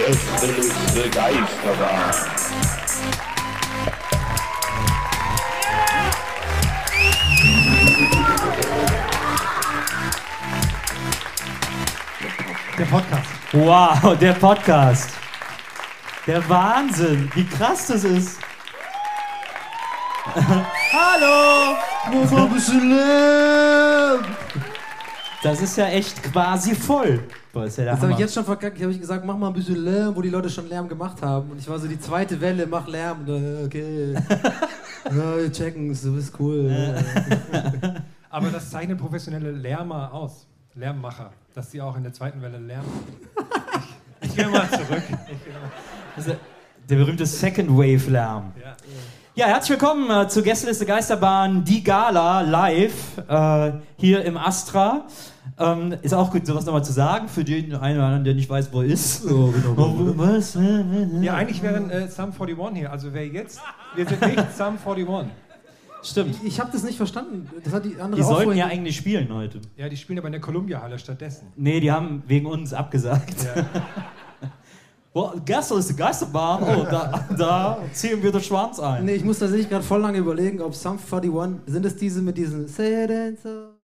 Gästeliste Geisterbahn. Der Podcast. Wow, der Podcast. Der Wahnsinn, wie krass das ist. Hallo! Mach mal ein bisschen Lärm! Das ist ja echt quasi voll. Boah, ist ja der Das habe Hammer. ich jetzt schon verkackt. Ich habe gesagt, mach mal ein bisschen Lärm, wo die Leute schon Lärm gemacht haben. Und ich war so die zweite Welle, mach Lärm. Und dann, okay. Ja, wir checken, du bist cool. Aber das zeichnet professionelle Lärmer aus. Lärmmacher. Dass sie auch in der zweiten Welle lärmen. Ich gehe mal zurück. Das ist der berühmte Second Wave Lärm. Ja. Ja, herzlich willkommen zur Gästeliste Geisterbahn, die Gala live hier im Astra. Ist auch gut, sowas nochmal zu sagen, für den einen oder anderen, der nicht weiß, wo er ist. Oh, genau. Was? Ja, eigentlich wären Sum 41 hier. Also wer jetzt? Wir sind nicht Sum 41. Stimmt. Ich habe das nicht verstanden. Das hat die andere Die auch sollten vorhin- ja eigentlich spielen heute. Ja, die spielen aber in der Columbia-Halle stattdessen. Nee, die haben wegen uns abgesagt. Ja. Boah, Gästeliste Geisterbahn, oh, da ziehen wir den Schwanz ein. Nee, ich muss tatsächlich gerade voll lange überlegen, ob Sum 41, sind es diese mit diesen Say it ain't so